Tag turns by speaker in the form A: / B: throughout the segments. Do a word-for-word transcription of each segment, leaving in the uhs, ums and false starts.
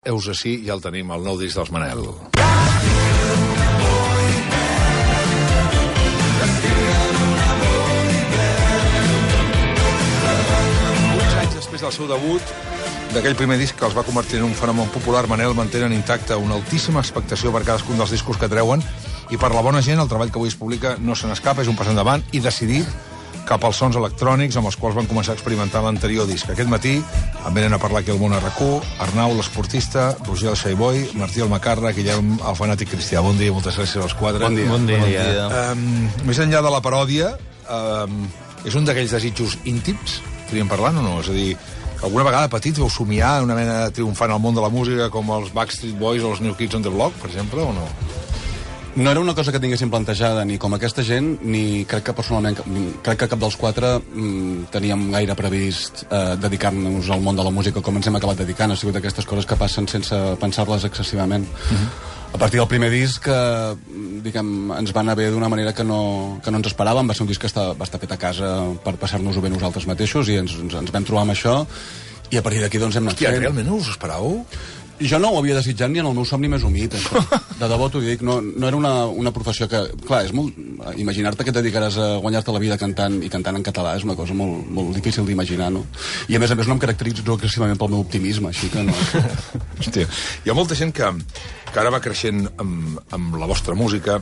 A: heus ací, ja el tenim, el nou disc dels Manel. Uns anys després del seu debut, d'aquell primer disc que els va convertir en un fenomen popular, Manel mantenen intacta una altíssima expectació per cadascun dels discos que treuen, i per la bona gent el treball que avui es publica no se n'escapa, és un pas endavant i decidit cap als sons electrònics amb els quals van començar a experimentar l'anterior disc. Aquest matí em venen a parlar aquí al Món a R A C U, Arnau, l'esportista, Roger el Xaiboy, Martí el Macarra, Guillem, el fanàtic cristià. Bon dia, moltes gràcies als quatre.
B: Bon dia.
C: Bon dia.
B: Bon dia.
A: Um, més enllà de la paròdia, um, és un d'aquells desitjos íntims, podríem parlar o no? És a dir, alguna vegada petits vau somiar una mena triomfant al món de la música com els Backstreet Boys o els New Kids on the Block, per exemple, o no?
B: No era una cosa que tinguéssim plantejada ni com aquesta gent, ni crec que personalment, crec que cap dels quatre mm, teníem gaire previst eh, dedicar-nos al món de la música com ens hem acabat dedicant. Ha sigut d'aquestes coses que passen sense pensar-les excessivament. Uh-huh. A partir del primer disc, eh, diguem, ens va anar bé d'una manera que no, que no ens esperàvem. Va ser un disc que està, va estar fet a casa per passar-nos-ho bé nosaltres mateixos i ens, ens, ens vam trobar amb això i a partir d'aquí doncs hem anat
A: Hòstia,
B: fent.
A: realment no us esperàveu?
B: Jo no ho havia desitjat ni en el meu somni més humit, això. De debò t'ho dic, no, no era una, una professió que... Clar, és molt... Imaginar-te que et dedicaràs a guanyar-te la vida cantant i cantant en català és una cosa molt, molt difícil d'imaginar, no? I a més a més no em caracteritzo excessivament pel meu optimisme, així que no...
A: Hòstia, hi ha molta gent que, que ara va creixent amb, amb la vostra música.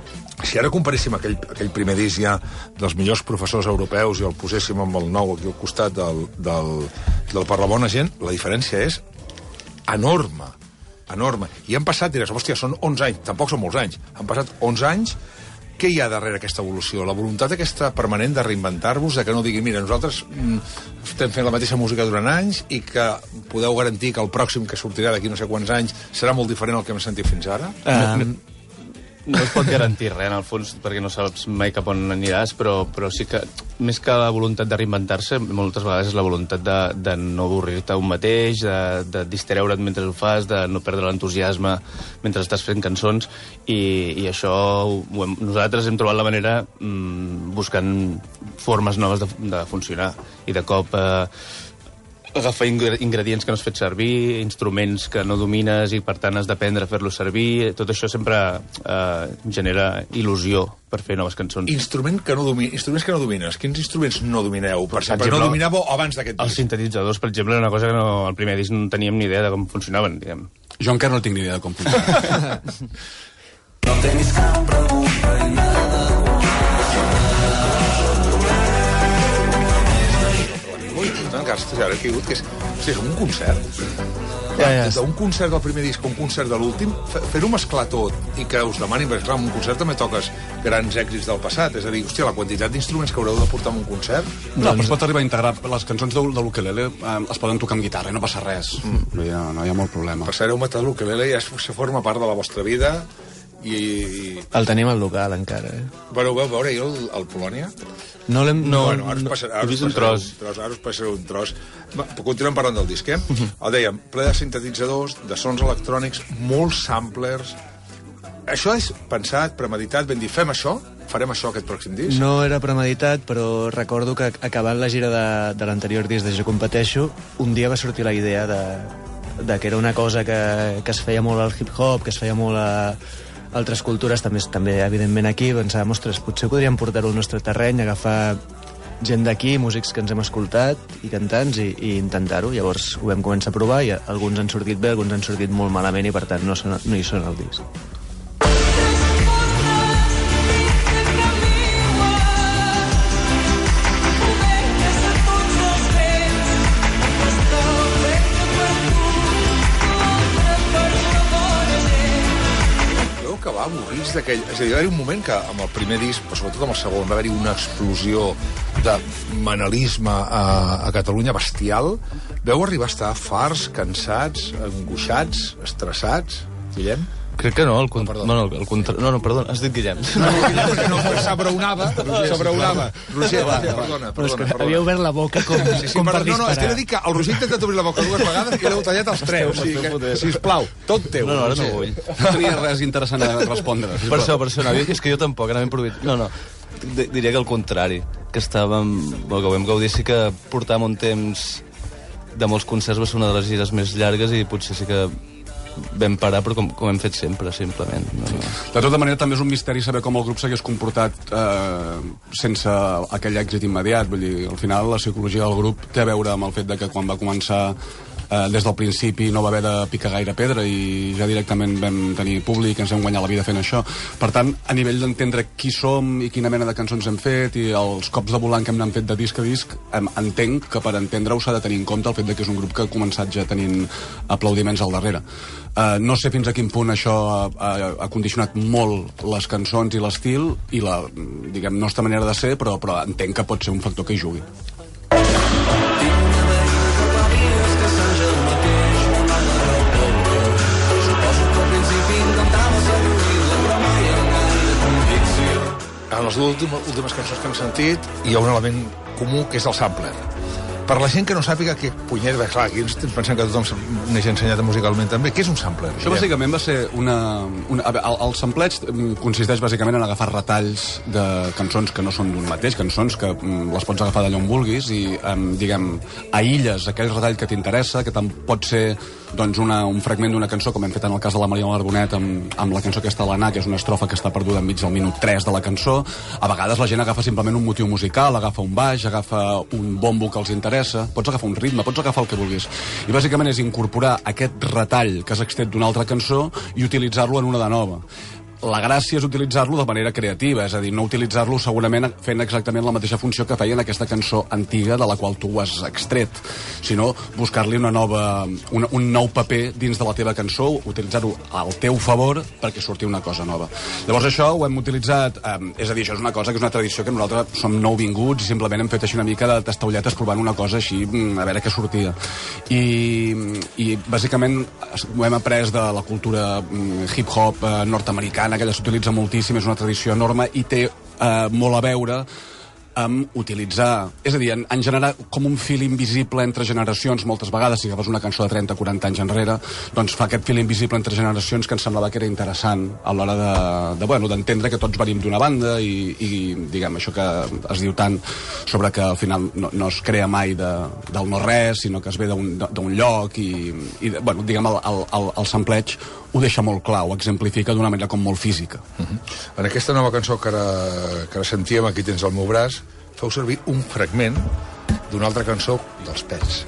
A: Si ara comparéssim aquell, aquell primer disc ja dels millors professors europeus i el poséssim amb el nou aquí al costat del, del, del Per la Bona Gent, la diferència és enorme, enorme. I han passat, diràs, hòstia, són onze anys, tampoc són molts anys, han passat onze anys. Què hi ha darrere aquesta evolució? La voluntat aquesta permanent de reinventar-vos, de que no diguin, mira, nosaltres mm, estem fent la mateixa música durant anys i que podeu garantir que el pròxim que sortirà d'aquí no sé quants anys serà molt diferent al que hem sentit fins ara?
C: Um, no es pot garantir res, en el fons, perquè no saps mai cap on aniràs, però, però sí que, més que la voluntat de reinventar-se, moltes vegades és la voluntat de, de no avorrir-te un mateix, de, de distreure't mentre ho fas, de no perdre l'entusiasme mentre estàs fent cançons, i, i això ho hem, nosaltres hem trobat la manera mmm, buscant formes noves de, de funcionar, i de cop... Eh, agafar ingredients que no has fet servir, instruments que no domines i per tant has d'aprendre a fer-los servir, tot això sempre eh, genera il·lusió per fer noves cançons.
A: Instrument que no domi... Instruments que no domines. Quins instruments no domineu? Per, per exemple,
C: exemple,
A: no dominàveu abans d'aquest disc?
C: Els sintetitzadors, per exemple, era una cosa que no, al primer disc no teníem ni idea de com funcionaven, diguem.
B: Jo encara no tinc ni idea de com funciona.
D: No tenis cap pregunta i nada.
A: Encara estàs ara caigut, que és, és un concert.
C: Ja, ja.
A: Un concert del primer disc, un concert de l'últim, fer-ho mesclar tot i que us demanin, perquè clar, en un concert també toques grans èxits del passat, és a dir, hòstia, la quantitat d'instruments que haureu de portar en un concert...
B: No, però es pot arribar a integrar les cançons de, de l'ukelele, eh, es poden tocar amb guitarra i no passa res. Mm. No, hi ha, no hi ha molt problema.
A: Per ser heu matat l'ukelele ja se forma part de la vostra vida i... i...
E: El tenim al local, encara, eh?
A: Bueno, vau veure ahir el, el Polònia?
E: No l'hem...
C: No,
A: bueno, ara us passaré, ara
C: he
A: us
C: vist un
A: passaré
C: tros.
A: un tros. Ara us passaré un tros. Va, continuem parlant del disc, eh? Uh-huh. El dèiem, ple de sintetitzadors, de sons electrònics, molts samplers... Això és pensat, premeditat, ben dir, fem això? Farem això aquest pròxim disc?
E: No era premeditat, però recordo que acabant la gira de, de l'anterior disc de Jo Competeixo, un dia va sortir la idea de, de que era una cosa que, que es feia molt al hip-hop, que es feia molt a altres cultures, també, també evidentment aquí, pensàvem, ostres, potser podríem portar-ho al nostre terreny, agafar gent d'aquí, músics que ens hem escoltat i cantants, i, i intentar-ho. Llavors ho vam començar a provar i alguns han sortit bé, alguns han sortit molt malament i per tant no, són, no hi són al disc.
A: Avorrits d'aquell... És a dir, va haver un moment que amb el primer disc, però sobretot amb el segon, va haver-hi una explosió de manelisme a, a Catalunya bestial. Veu arribar a estar farts, cansats, angoixats, estressats, Guillem?
C: Crec que no, el
A: No, perdó.
C: no, no, el contra... no, no, perdó, has dit Guillem.
A: No, Guillem, perquè no, s'abraonava, s'abraonava. Roger, va, perdona,
E: Però és que
A: perdona.
E: havia obert la boca com,
A: Sí, sí,
E: com per
A: perdó, no, no, és que he de
E: disparar.
A: dir que el Roger ha intentat obrir la boca dues vegades i l'heu tallat els tres. O sigui que, sisplau, tot teu.
C: No, no, ara no
A: Roger.
C: vull.
B: No tenia res interessant a respondre.
C: Per això, per això, anava, és que jo tampoc, anava improvisat. No, no, D diria que al contrari, que estàvem... Bueno, que ho vam gaudir, sí que portàvem un temps de molts concerts va ser una de les gires més llargues i potser sí que vam parar, però com, com hem fet sempre, simplement. No, no.
B: De tota manera, també és un misteri saber com el grup s'hagués comportat eh, sense aquell èxit immediat. Vull dir, al final, la psicologia del grup té a veure amb el fet de que quan va començar eh, des del principi no va haver de picar gaire pedra i ja directament vam tenir públic, ens hem guanyat la vida fent això. Per tant, a nivell d'entendre qui som i quina mena de cançons hem fet i els cops de volant que hem fet de disc a disc, em, entenc que per entendre-ho s'ha de tenir en compte el fet de que és un grup que ha començat ja tenint aplaudiments al darrere. Uh, no sé fins a quin punt això ha, ha, ha condicionat molt les cançons i l'estil i la, diguem, nostra manera de ser, però, però entenc que pot ser un factor que hi jugui.
A: En les dues últimes cançons que hem sentit hi ha un element comú que és el sampler. Per la gent que no sàpiga què punyeta, clar, aquí ens pensem que tothom n'hagi ensenyat musicalment també. Què és un sampler?
B: Això bàsicament va ser una... una a veure, el, el sampleig consisteix bàsicament en agafar retalls de cançons que no són d'un mateix, cançons que mm, les pots agafar d'allà on vulguis i, um, diguem, aïlles aquell retall que t'interessa, que tant pot ser doncs, una, un fragment d'una cançó, com hem fet en el cas de la Maria Larbonet amb, amb la cançó aquesta l'Anà, que és una estrofa que està perduda enmig del minut tres de la cançó. A vegades la gent agafa simplement un motiu musical, agafa un baix, agafa un bombo que els interessa, pots agafar un ritme, pots agafar el que vulguis. I bàsicament és incorporar aquest retall que has extret d'una altra cançó i utilitzar-lo en una de nova. La gràcia és utilitzar-lo de manera creativa, és a dir, no utilitzar-lo segurament fent exactament la mateixa funció que feia en aquesta cançó antiga de la qual tu has extret, sinó buscar-li una nova, un, un nou paper dins de la teva cançó, utilitzar-ho al teu favor perquè surti una cosa nova. Llavors això ho hem utilitzat, eh, és a dir, això és una cosa que és una tradició que nosaltres som nouvinguts i simplement hem fet així una mica de tastaulletes provant una cosa així, a veure què sortia. I, i bàsicament ho hem après de la cultura hip-hop eh, nord-americana, que ja s'utilitza moltíssim, és una tradició enorme i té eh, molt a veure amb utilitzar, és a dir, en, en generar com un fil invisible entre generacions. Moltes vegades, si agafes una cançó de trenta o quaranta anys enrere, doncs fa aquest fil invisible entre generacions que ens semblava que era interessant a l'hora de, de, bueno, d'entendre que tots venim d'una banda i, i, diguem, això que es diu tant sobre que al final no, no es crea mai de, del no-res, sinó que es ve d'un lloc i, i bueno, diguem, el, el, el, el sampleig ho deixa molt clar, ho exemplifica d'una manera com molt física.
A: Uh-huh. En aquesta nova cançó que ara, que ara sentíem, Aquí tens el meu braç, feu servir un fragment d'una altra cançó dels Pets.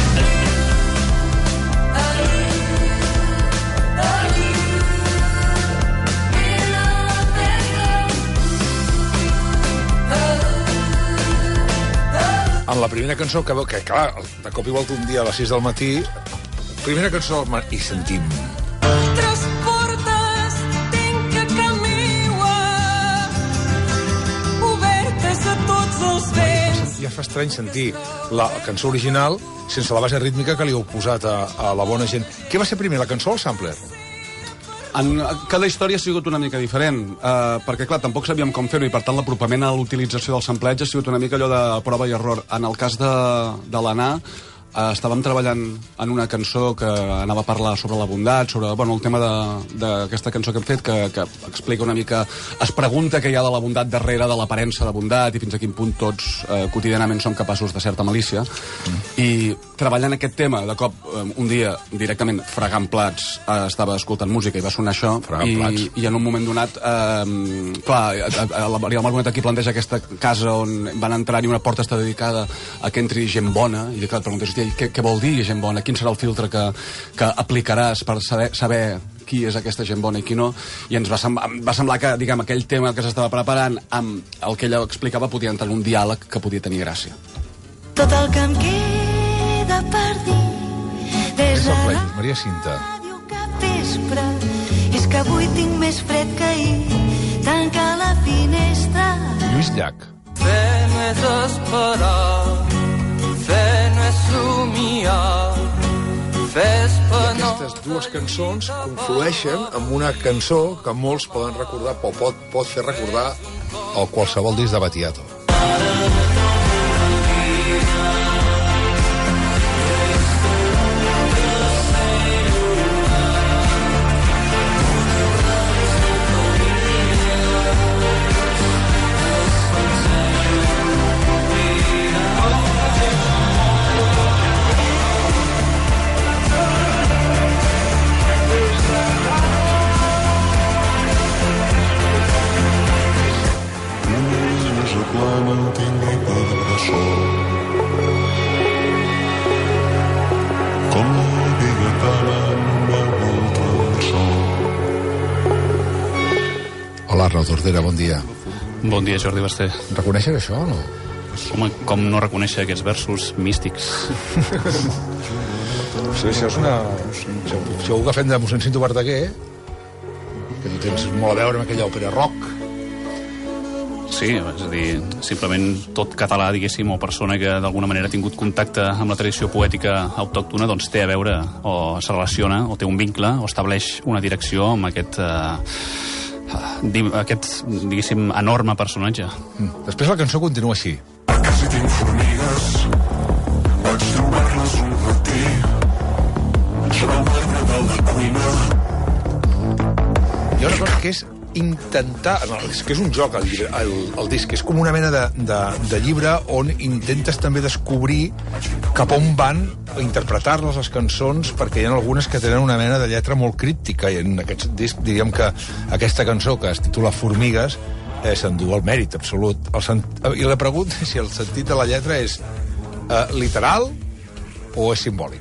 A: En la primera cançó, que, que clar, de cop i volta un dia a les sis del matí, primera cançó del matí, i sentim...
F: Tres portes tinc que camiua, obertes a tots els vents.
A: Ja fa estrany sentir la cançó original sense la base rítmica que li heu posat a, a la bona gent. Què va ser primer, la cançó o el sampler?
B: En, cada història ha sigut una mica diferent, eh, perquè, clar, tampoc sabíem com fer-ho i, per tant, l'apropament a l'utilització del sampleig ha sigut una mica allò de prova i error. En el cas de, de l'Anà, Uh, estàvem treballant en una cançó que anava a parlar sobre la bondat, sobre, bueno, el tema d'aquesta cançó que hem fet, que, que explica una mica, es pregunta què hi ha de la bondat darrere de l'aparença de bondat i fins a quin punt tots uh, quotidianament som capaços de certa malícia. Mm. I treballant aquest tema, de cop, um, un dia, directament fregant plats, uh, estava escoltant música i va sonar això, i, i en un moment donat, uh, clar, a, a, a la Maria Larbonet aquí planteja aquesta casa on van entrar-hi, una porta està dedicada a que entri gent bona, i clar, et preguntes, hòstia, Què, què vol dir gent bona? Quin serà el filtre que, que aplicaràs per saber, saber qui és aquesta gent bona i qui no? I ens va semblar, va semblar que, diguem, aquell tema que s'estava preparant amb el que ella explicava podia entrar en un diàleg que podia tenir gràcia.
F: Tot el que em queda per dir des de la
A: Maria Cinta.
F: ràdio cap vespre és que avui tinc més fred que ahir. Tanca la finestra.
A: Lluís Llach.
D: Fe no és esperar, fe no és somiar, fe és penor.
A: Aquestes dues cançons conflueixen amb una cançó que molts poden recordar, o pot, pot fer recordar el qualsevol disc de Battiato. Arnau Tordera, bon dia.
G: Bon dia, Jordi Basté.
A: Reconeixes això o no?
G: Home, com no reconèixer aquests versos místics?
A: Sí, això és una... Si algú que fem de mossèn Cinto Verdaguer, que tu tens molt a veure amb aquella òpera rock.
G: Sí, és a dir, simplement tot català, diguéssim, o persona que d'alguna manera ha tingut contacte amb la tradició poètica autòctona, doncs té a veure, o es relaciona, o té un vincle, o estableix una direcció amb aquest... Eh, aquest, diguéssim, enorme personatge.
A: Mm. Després la cançó continua així.
D: A casa tinc formigues, vaig trobar-les un matí, sobre el marbre de la cuina.
A: Hi ha una cosa que és intentar... No, és que és un joc, el, llibre, el, el disc. És com una mena de, de, de llibre on intentes també descobrir cap on van, interpretar-les, les cançons, perquè hi ha algunes que tenen una mena de lletra molt críptica, i en aquest disc diríem que aquesta cançó, que es titula Formigues, eh, s'endú el mèrit absolut. El sent... I la pregunta és si el sentit de la lletra és eh, literal o és simbòlic.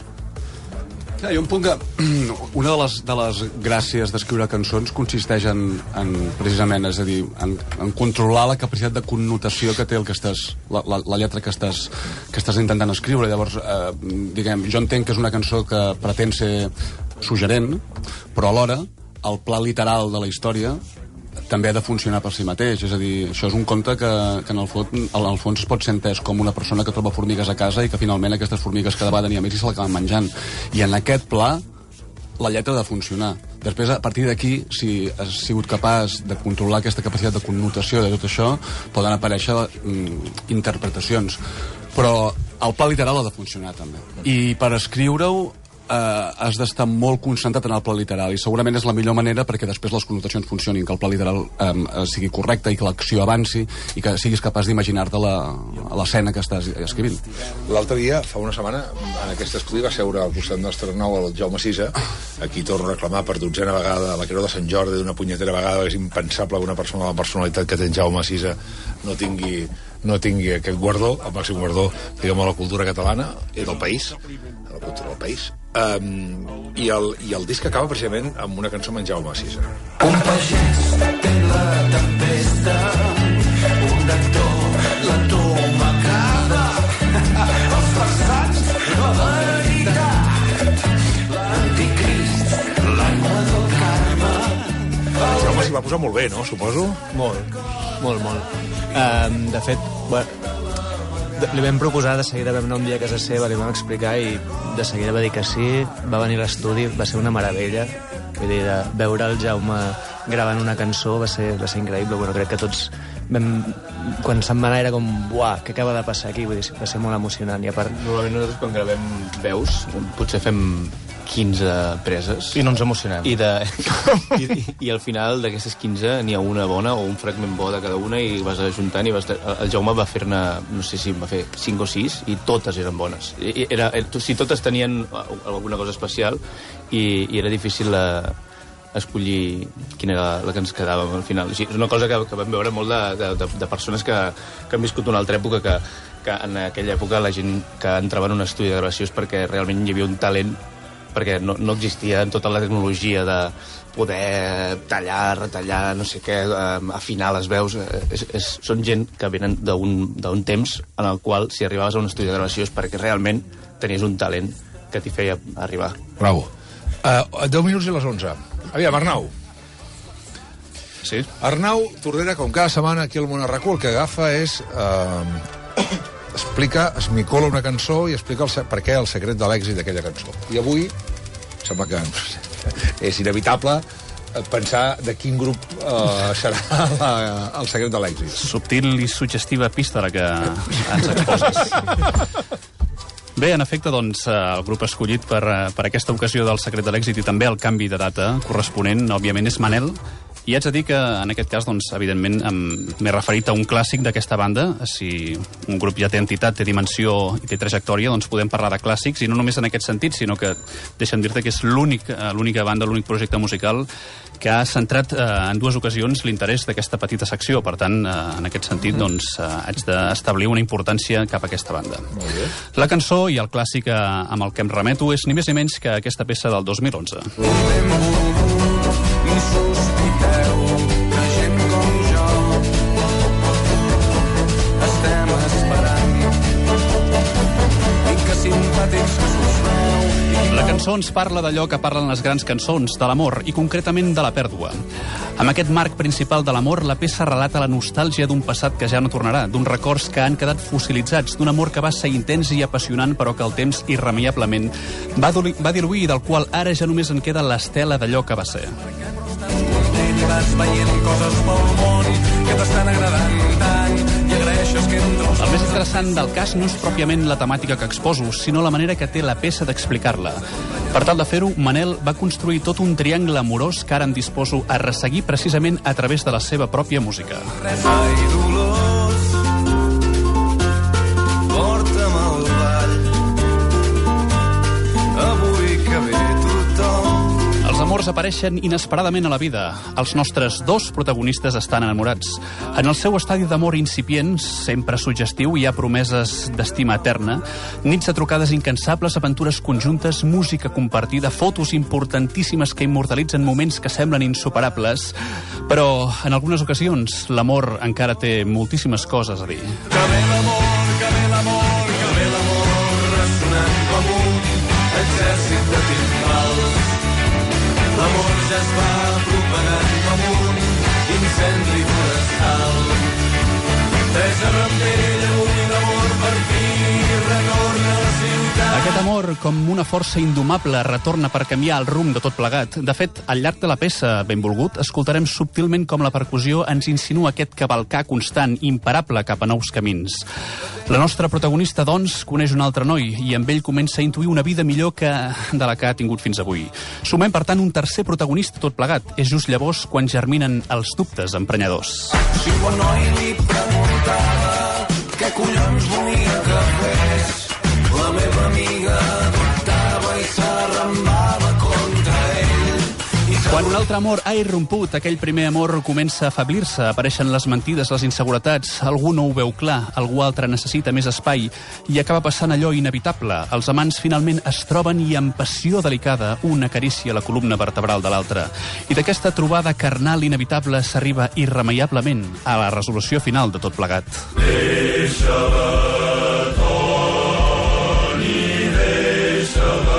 B: Hi ha un punt que... Una de les, de les gràcies d'escriure cançons consisteix en, en precisament, és a dir, en, en controlar la capacitat de connotació que té el que estàs, la, la, la lletra que estàs, que estàs intentant escriure. Llavors, eh, diguem, jo entenc que és una cançó que pretén ser suggerent, però alhora el pla literal de la història també ha de funcionar per si mateix. És a dir, això és un conte que, que en, el fons, en el fons pot ser entès com una persona que troba formigues a casa i que finalment aquestes formigues cada vegada n'hi ha més i se l'acaben menjant. I en aquest pla la lletra ha de funcionar. Després, a partir d'aquí, si has sigut capaç de controlar aquesta capacitat de connotació de tot això, poden aparèixer mm, interpretacions. Però el pla literal ha de funcionar, també. I per escriure-ho eh, has d'estar molt concentrat en el pla literal, i segurament és la millor manera perquè després les connotacions funcionin, que el pla literal eh, sigui correcte i que l'acció avanci i que siguis capaç d'imaginar-te l'escena que estàs escrivint.
A: L'altre dia, fa una setmana, en aquest estudi va seure al costat nostre nou el Jaume Sisa. Aquí torno a reclamar per dotzena vegada la Creu de Sant Jordi d'una punyetera vegada. És impensable que una persona de la personalitat que té en Jaume Sisa no tingui, no tingui aquest guardó, el màxim guardó, diguem, a la cultura catalana i del país, a la cultura del país. Um, i, el, I el disc acaba precisament amb una cançó amb en Jaume Sisa.
D: Un pagès té la tempesta, un lector la tomacada, els farsants la veritat, l'anticrist, l'aigua del Carme.
A: El Jaume s'hi va posar molt bé, no? Suposo?
E: Molt, molt, molt. Um, de fet, bueno, de, li vam proposar, de seguida vam anar un dia a casa seva, li vam explicar i de seguida va dir que sí, va venir a l'estudi, va ser una meravella. Vull dir, de veure el Jaume gravant una cançó va ser, va ser increïble. Bueno, crec que tots vam... Quan se'n va anar era com, buah, què acaba de passar aquí? Vull dir, va ser molt emocionant. I a part...
C: Normalment nosaltres quan gravem veus, potser fem quinze preses.
E: I no ens emocionem.
C: I, de, i, i, i al final d'aquestes quinze n'hi ha una bona o un fragment bo de cada una i vas ajuntant i vas... El Jaume va fer-ne, no sé si va fer cinc o sis i totes eren bones. I era, si totes tenien alguna cosa especial i, i era difícil la, escollir quina era la que ens quedava al final. O sigui, és una cosa que, que vam veure molt de, de, de persones que, que han viscut una altra època, que, que en aquella època la gent que entrava en un estudi de gravació és perquè realment hi havia un talent, perquè no, no existia tota la tecnologia de poder tallar, retallar, no sé què, afinar les veus. És, és, són gent que venen d'un temps en el qual, si arribaves a un estudi de gravació, és perquè realment tenies un talent que t'hi feia arribar.
A: Bravo. Uh, deu minuts i les onze. Aviam, Arnau.
G: Sí?
A: Arnau Tordera, com cada setmana aquí al Món Arracú, el que agafa és... Uh, explica, esmicola una cançó i explica el, per què el secret de l'èxit d'aquella cançó. I avui, sembla que és inevitable pensar de quin grup uh, serà la, el secret de l'èxit.
G: Subtil i suggestiva epístola que ens exposes. Bé, en efecte, doncs, el grup escollit per, per aquesta ocasió del secret de l'èxit i també el canvi de data corresponent, òbviament, és Manel. I haig de dir que, en aquest cas, doncs, evidentment, m'he referit a un clàssic d'aquesta banda. Si un grup ja té entitat, té dimensió i té trajectòria, doncs podem parlar de clàssics, i no només en aquest sentit, sinó que deixa'm dir-te que és l'única banda, l'únic projecte musical que ha centrat eh, en dues ocasions l'interès d'aquesta petita secció. Per tant, eh, en aquest sentit, doncs, eh, haig d'establir una importància cap a aquesta banda.
A: Molt bé.
G: La cançó i el clàssic eh, amb el que em remeto és ni més ni menys que aquesta peça del dos mil onze.
D: I sospiteu que gent
H: mateix que s'usneu.
G: La cançó ens parla d'allò que parlen les grans cançons, de l'amor, i concretament de la pèrdua. Amb aquest marc principal de l'amor, la peça relata la nostàlgia d'un passat que ja no tornarà, d'uns records que han quedat fossilitzats, d'un amor que va ser intens i apassionant, però que el temps irremeiablement va, va diluir i del qual ara ja només en queda l'estela d'allò que va ser.
H: I vas veient coses pel món que t'estan agradant tant i agraeixes que entre els...
G: El més interessant del cas no és pròpiament la temàtica que exposo, sinó la manera que té la peça d'explicar-la. Per tal de fer-ho, Manel va construir tot un triangle amorós que ara em disposo a resseguir precisament a través de la seva pròpia música.
H: Resa i dolors, porta'm al ball, avui que ve tothom.
G: Els amors apareixen inesperadament a la vida. Els nostres dos protagonistes estan enamorats. En el seu estadi d'amor incipient, sempre suggestiu, hi ha promeses d'estima eterna, nits de trucades incansables, aventures conjuntes, música compartida, fotos importantíssimes que immortalitzen moments que semblen insuperables, però en algunes ocasions l'amor encara té moltíssimes coses a dir.
H: Que ve l'amor, que ve l'amor, que ve l'amor, ressonant com un exèrcit de timbals. L'amor ja es va propagant com un incendi forestal. Teresa Rampell, avui l'amor per fi retorna a la ciutat.
G: Aquest amor, com una força indomable, retorna per canviar el rumb de tot plegat. De fet, al llarg de la peça, Benvolgut, escoltarem subtilment com la percussió ens insinua aquest cavalcar constant, imparable cap a nous camins. La nostra protagonista, doncs, coneix un altre noi i amb ell comença a intuir una vida millor que de la que ha tingut fins avui. Sumem, per tant, un tercer protagonista tot plegat. És just llavors quan germinen els dubtes emprenyadors.
H: Si un bon noi li preguntava què collons volia que fes, la meva amiga dubtava i s'arrambava contra ell. I
G: Quan un altre amor ha irromput, aquell primer amor comença a afablir-se, apareixen les mentides, les inseguretats, algú no ho veu clar, algú altre necessita més espai i acaba passant allò inevitable. Els amants finalment es troben i amb passió delicada una acaricia la columna vertebral de l'altre. I d'aquesta trobada carnal inevitable s'arriba irremeiablement a la resolució final de tot plegat.
D: Deixa-la, Toni, deixa-la.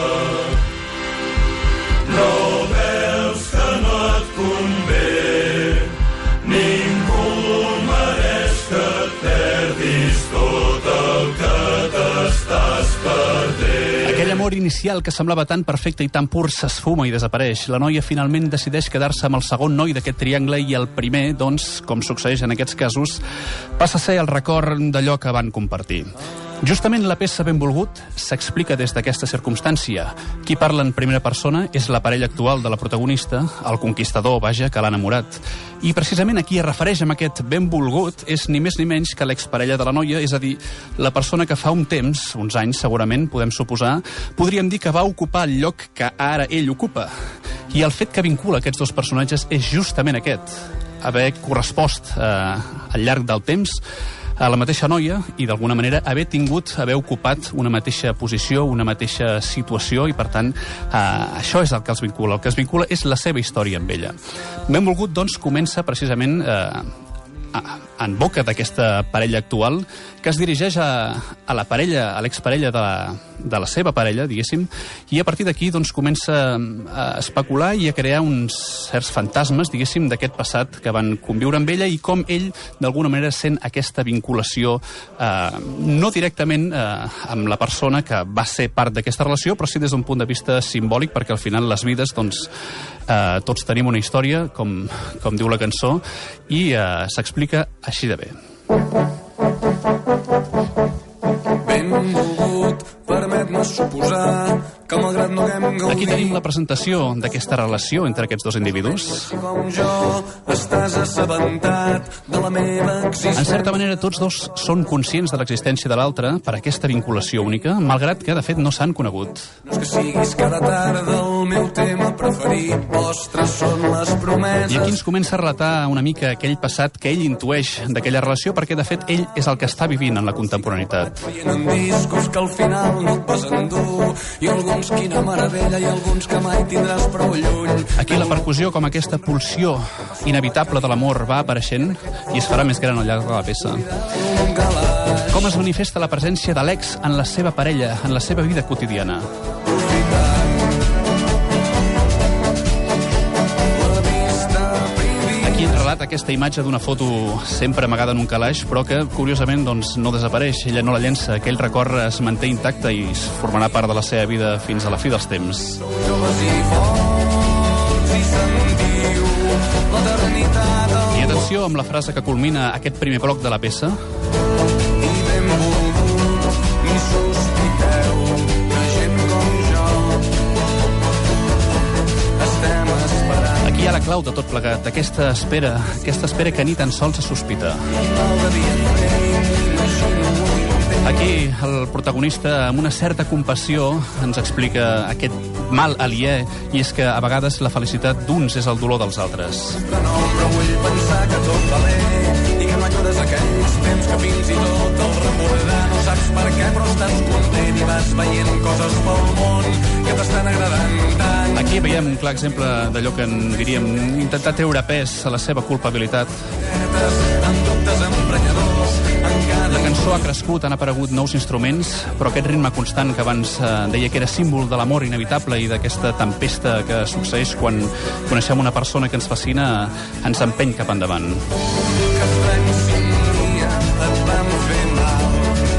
D: No veus que no et convé, ningú mereix que et perdis tot el que t'estàs perdent.
G: Aquell amor inicial que semblava tan perfecte i tan pur s'esfuma i desapareix. La noia finalment decideix quedar-se amb el segon noi d'aquest triangle i el primer, doncs, com succeeix en aquests casos, passa a ser el record d'allò que van compartir. Justament la peça Benvolgut s'explica des d'aquesta circumstància. Qui parla en primera persona és la parella actual de la protagonista, el conquistador, vaja, que l'ha enamorat. I precisament a qui es refereix amb aquest benvolgut és ni més ni menys que l'exparella de la noia, és a dir, la persona que fa un temps, uns anys segurament, podem suposar, podríem dir que va ocupar el lloc que ara ell ocupa. I el fet que vincula aquests dos personatges és justament aquest, haver correspost eh, al llarg del temps a la mateixa noia i d'alguna manera haver tingut, haver ocupat una mateixa posició, una mateixa situació i per tant eh, això és el que els vincula. El que es vincula és la seva història amb ella. Benvolgut, doncs, comença precisament eh, en boca d'aquesta parella actual que es dirigeix a, a la parella, a l'exparella de la, de la seva parella, diguéssim, i a partir d'aquí doncs, comença a especular i a crear uns certs fantasmes, diguéssim, d'aquest passat que van conviure amb ella i com ell, d'alguna manera, sent aquesta vinculació eh, no directament eh, amb la persona que va ser part d'aquesta relació, però sí des d'un punt de vista simbòlic, perquè al final les vides, doncs, eh, tots tenim una història, com, com diu la cançó, i eh, s'explica així de bé.
H: Benvolgut, permet-me suposar que malgrat no haguem gaudit...
G: Aquí tenim la presentació d'aquesta relació entre aquests dos individus.
H: Si com jo estàs assabentat de la meva existència...
G: En certa manera, tots dos són conscients de l'existència de l'altre per aquesta vinculació única, malgrat que, de fet, no s'han conegut.
H: No és que siguis cada tarda el meu tema preferit, vostres són les promeses...
G: I aquí ens comença a relatar una mica aquell passat que ell intueix d'aquella relació, perquè, de fet, ell és el que està vivint en la contemporaneitat.
H: Veient en discos que al final no et vas endur i alguns alguns quina meravella i alguns que mai tindràs prou lluny.
G: Aquí la percussió, com aquesta pulsió inevitable de l'amor, va apareixent i es farà més gran al llarg de la peça. Com es manifesta la presència de l'ex en la seva parella, en la seva vida quotidiana? Aquí en relata aquesta imatge d'una foto sempre amagada en un calaix, però que, curiosament, doncs, no desapareix. Ella no la llença. Aquell record es manté intacte i formarà part de la seva vida fins a la fi dels temps. I atenció amb la frase que culmina aquest primer bloc de la peça. Aquí hi ha la clau de tot plegat, aquesta espera, aquesta espera que ni tan sols es sospita. Aquí el protagonista, amb una certa compassió, ens explica aquest mal aliè, i és que a vegades la felicitat d'uns és el dolor dels altres.
H: No, però vull pensar que tot va bé i que no enyores aquells temps que fins i tot el recordar. No saps per què, però estàs content i vas veient coses pel món que t'estan agradant tant.
G: Aquí veiem un clar exemple d'allò que en diríem intentar treure pes a la seva culpabilitat.
H: Amb dubtes emprenyadors.
G: La cançó ha crescut, han aparegut nous instruments, però aquest ritme constant que abans eh, deia que era símbol de l'amor inevitable i d'aquesta tempesta que succeeix quan coneixem una persona que ens fascina, ens empeny cap endavant.
H: Que estrany sintonia et vam fer mal.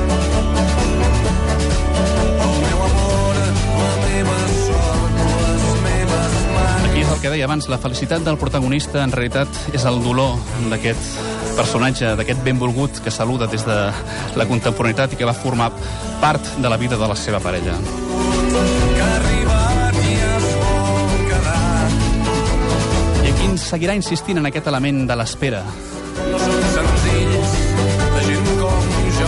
H: El meu amor, la meva sort, les meves mans.
G: Aquí és el que deia abans, la felicitat del protagonista en realitat és el dolor d'aquest personatge, d'aquest benvolgut que saluda des de la contemporaneitat i que va formar part de la vida de la seva parella.
H: Que ha arribat i es vol quedar.
G: I aquí ens seguirà insistint en aquest element de l'espera.
H: No són senzills de gent com jo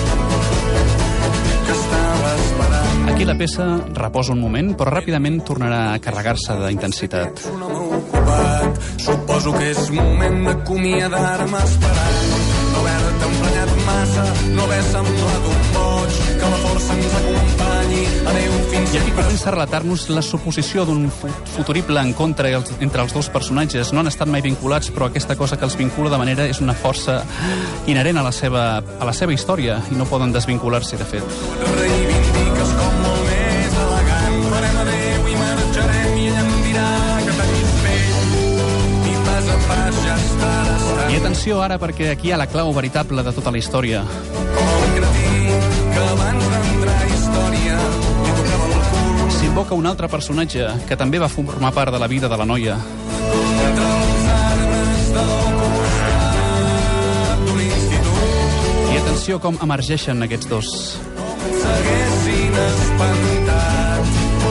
H: que estava esperant.
G: Aquí la peça reposa un moment, però ràpidament tornarà a carregar-se d'intensitat.
H: Un home ocupat, suposo que és moment d'acomiadar-me esperant. No haver-te emprenyat massa, no haver semblat un boig, que la força ens acompanyi, adéu fins
G: I aquí
H: sempre.
G: comença a relatar-nos la suposició d'un fu- futurible encontre els- entre els dos personatges. No han estat mai vinculats, però aquesta cosa que els vincula de manera és una força inherent a la seva, a la seva història i no poden desvincular-s'hi, de fet.
H: Reivindiques com molt més elegant. Farem adéu i marxarem i ella em dirà que t'hagis fet i pas a pas ja estaràs
G: I atenció ara, perquè aquí hi ha la clau veritable de tota la història.
H: com un cretí que abans d'entrar a història li tocava el cul
G: S'invoca un altre personatge que també va formar part de la vida de la noia.
H: contra els arbres del costat d'un institut.
G: I atenció com emergeixen aquests dos.
H: S'haguessin espantat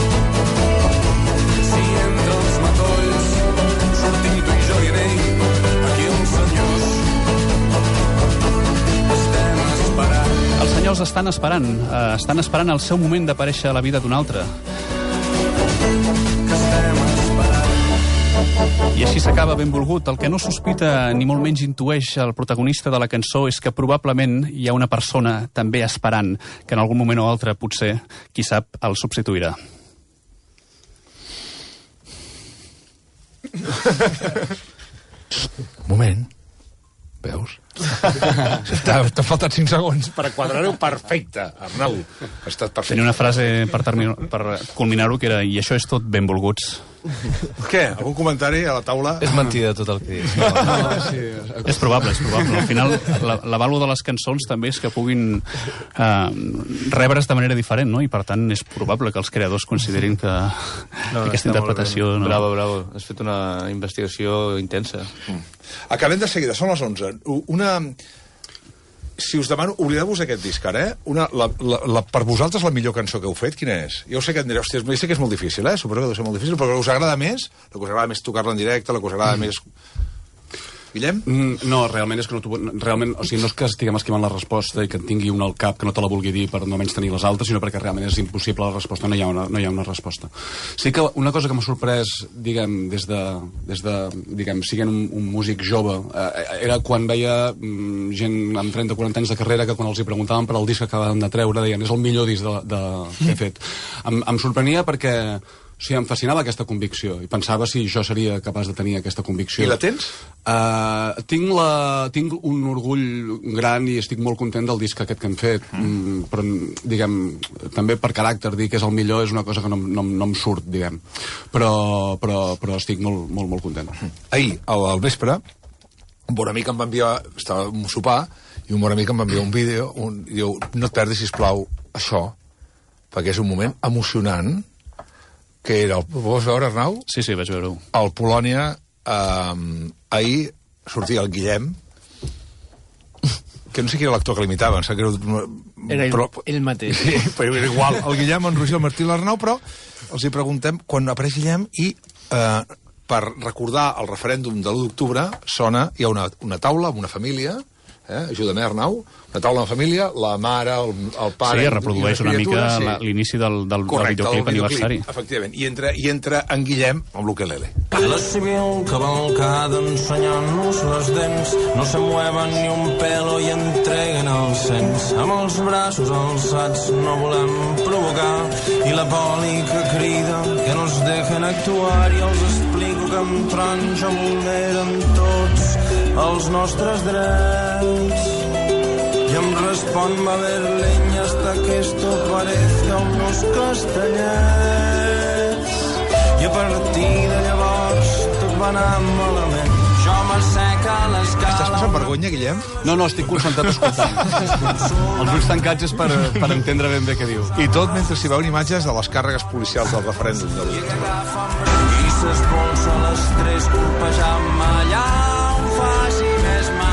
H: si entre els matolls sortim tu i jo i d'ell aquí els senyors estem esperant.
G: Els senyors estan esperant, eh, estan esperant el seu moment d'aparèixer a la vida d'un altre.
H: Que estem esperant.
G: I així s'acaba benvolgut. El que no sospita ni molt menys intueix el protagonista de la cançó és que probablement hi ha una persona també esperant que en algun moment o altre, potser, qui sap, el substituirà.
A: Moment. Veus? T'ha faltat cinc segons per quadrar-ho perfecte, Arnau. Ha estat perfecte.
G: Tenia una frase per, terminar, per culminar-ho que era i això és tot benvolguts.
A: Què? Algun comentari a la taula?
I: És mentida tot el que dius.
B: No, sí,
G: És probable, és probable. Al final, la, la vàlua de les cançons també és que puguin eh, rebre's de manera diferent, no? I per tant és probable que els creadors considerin que
C: No, no,
G: aquesta
C: està molt
G: interpretació...
C: bé.
G: No?
C: Bravo, bravo. Has fet una investigació intensa.
A: Acabem de seguida, són les onze. Una... Si us demano, oblideu-vos aquest disc, ara, eh? Una, la, la, la, per vosaltres la millor cançó que heu fet, quina és? Jo sé que em direu, hòstia, sé que és molt difícil, eh? Suposo que deu ser molt difícil, però que us agrada més, la que us agrada més tocar-la en directe, la que us agrada mm. més... Guillem?
B: Mm, no, realment és que no, t'ho- realment, o sigui, no és que estiguem esquivant la resposta i que en tingui una al cap que no te la vulgui dir per no menys tenir les altres, sinó perquè realment és impossible la resposta, no hi ha una, no hi ha una resposta. Sí que una cosa que m'ha sorprès, diguem, des de, des de diguem, siguent un, un músic jove, eh, era quan veia mm, gent amb trenta o quaranta anys de carrera que quan els hi preguntaven per al disc que acabaven de treure deien és el millor disc de, de, que he fet. Em, em sorprenia perquè o sigui, em fascinava aquesta convicció i pensava si jo seria capaç de tenir aquesta convicció.
A: I la tens?
B: Uh, tinc, la, tinc un orgull gran i estic molt content del disc aquest que hem fet, mm, però, diguem, també per caràcter dir que és el millor és una cosa que no, no, no em surt, diguem. Però, però, però estic molt, molt, molt content.
A: Ahir, al, al vespre, un bon amic em va enviar, estava a un sopar, i un bon amic em va enviar un vídeo, un, i diu, no et perdis, sisplau, això, perquè és un moment emocionant, que era, el, vols veure, Arnau?
G: Sí, sí, vaig veure-ho.
A: Al Polònia, eh, ahir sortia el Guillem, que no sé qui era l'actor que l'imitava, em sap greu,
E: Era ell,
A: però,
E: ell mateix.
A: sí, però era igual, el Guillem, en Roger, el Martí i l'Arnau, però els hi preguntem quan apareix Guillem i eh, per recordar el referèndum de l'u d'octubre sona, hi ha una, una taula amb una família, eh? Ajuda-me, Arnau, una taula amb família, la mare, el, el pare...
G: Sí, reprodueix una mica
A: sí.
G: la- l'inici del, del,
A: Correcte,
G: del videoclip
A: del
G: aniversari.
A: efectivament, i entra, i entra en Guillem amb l'ukelele.
H: La civil cavalcada ensenyant-nos les dents, no se mueven ni un pelo i entreguen el cens. Amb els braços alçats no volem provocar, i la poli que crida que no es dejen actuar, i els explico que amb tranja vulneren tots els nostres drets. I em respon, va haver leña hasta que esto parezca unos castellets. I a partir de llavors tot va anar malament. Jo m'asseca a l'escala...
A: Estàs passant vergonya, Guillem?
B: No, no, estic concentrat escoltant. Els ulls tancats és per, per entendre ben bé què diu.
A: I tot mentre s'hi veuen imatges de les càrregues policials del referèndum de l'u d'octubre.
H: I s'espolsa l'estrès colpejant-me allà on faci més mal.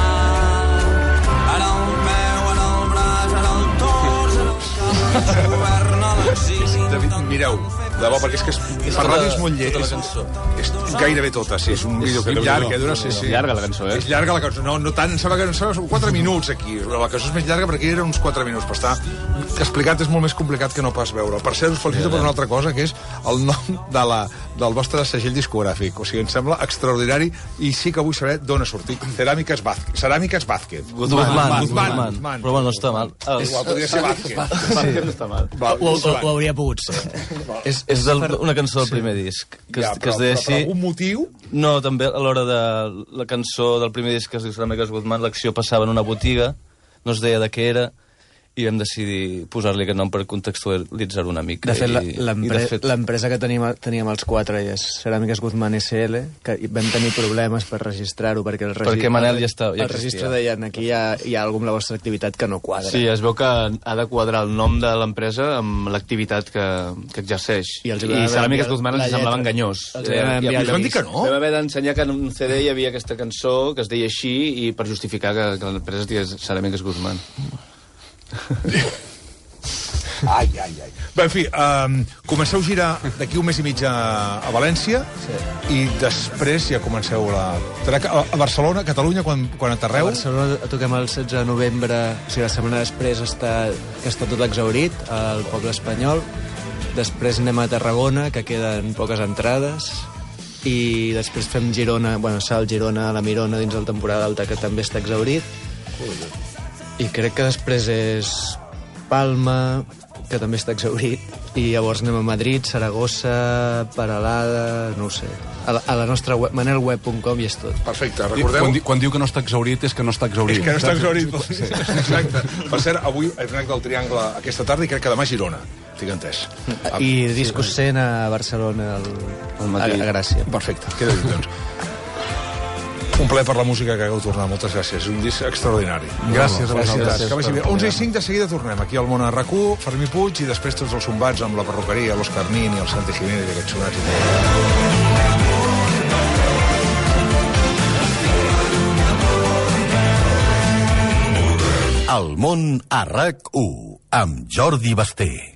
H: Ara el peu, ara el braç, ara el tors, ara el cap, governa l'exili.
A: David, mireu, de debò, perquè és que és, per ràdio és molt lleig. És, és gairebé tota, sí, és un videoclip llarg, que dura... Sí, sí.
C: Llarga la cançó, eh?
A: És llarga la cançó, no, no tant, em sembla que em sembla que són quatre minuts aquí. La cançó és més llarga perquè eren uns quatre minuts, però està explicat, és molt més complicat que no pas veure. Per cert, us felicito per una altra cosa, que és el nom de la, del vostre segell discogràfic. O sigui, em sembla extraordinari i sí que vull saber d'on ha sortit. Ceràmiques Vázquez. Ceràmiques Vázquez.
I: Guzmán,
A: Guzmán,
I: Guzmán.
A: Guzmán.
I: Però bueno, no està mal. El,
A: Igual podria ser Vázquez.
C: Sí, no està mal.
A: Va,
E: Ho, ho, ho hauria pogut ser.
I: és és del, una cançó del primer disc, que,
A: ja,
I: es, que
A: però,
I: es deia
A: però, per
I: així...
A: algun motiu...
I: No, també a l'hora de la cançó del primer disc que es diu Ceràmiques Guzmán, l'acció passava en una botiga, no es deia de què era, i vam decidir posar-li aquest nom per contextualitzar-ho una mica.
E: De fet,
I: i-
E: la-
I: i
E: l'empre-
I: de fet-
E: l'empresa que teníem, teníem els quatre és Ceràmiques Guzmán S L, que vam tenir problemes per registrar-ho, perquè el, regi
I: Perquè Manel ja està- ja
E: el registre
I: existia.
E: deien aquí hi ha, hi ha alguna amb la vostra activitat que no quadra.
C: Sí, es veu que ha de quadrar el nom de l'empresa amb l'activitat que, que exerceix.
E: I
C: I,
E: els
C: I
E: vam haver
C: Ceràmiques
E: enviat
C: Guzmán
E: la
C: ens semblava
E: lletra.
C: enganyós.
E: Els vam
C: Eh,
E: enviar
C: i
A: Us van dir que no?
C: Vam haver d'ensenyar que en un C D hi havia aquesta cançó que es deia així i per justificar que, que l'empresa es digués Ceràmiques Guzmán.
A: Ai, ai, ai. Bé, en fi, um, comenceu a girar d'aquí un mes i mig a, a València sí. i després ja comenceu la... A, a Barcelona, Catalunya, quan, quan aterreu?
E: A Barcelona toquem el setze de novembre, o sigui, la setmana després està, que està tot exhaurit, al poble espanyol. Després anem a Tarragona, que queden poques entrades. I després fem Girona, bueno, Salt, Girona, la Mirona, dins del temporada alta, que també està exhaurit. I crec que després és Palma, que també està exhaurit, i llavors anem a Madrid, Saragossa, Peralada, no ho sé. A la, a la nostra web, manelweb punt com, i és tot.
A: Perfecte,
B: Quan,
A: recordeu...
B: di, quan diu que no està exhaurit és que no està exhaurit.
A: És que no està exhaurit. Sí. Exacte. Per cert, avui he anat del Triangle aquesta tarda i crec que demà a Girona. Estic entès.
E: I Discos cent a Barcelona, al, a, a Gràcia.
A: Perfecte, queda dit, doncs. Un plaer per la música que hagueu tornat. Moltes gràcies. És un disc extraordinari. Gràcies a vosaltres. Que vagi bé. onze i cinc de seguida tornem aquí al món a RAC u, Fermí Puig i després tots els sombats amb la perruqueria, l'Òscar Nin i el Santi Jiménez i aquests sonats i tot.
J: El món a RAC u amb Jordi Basté.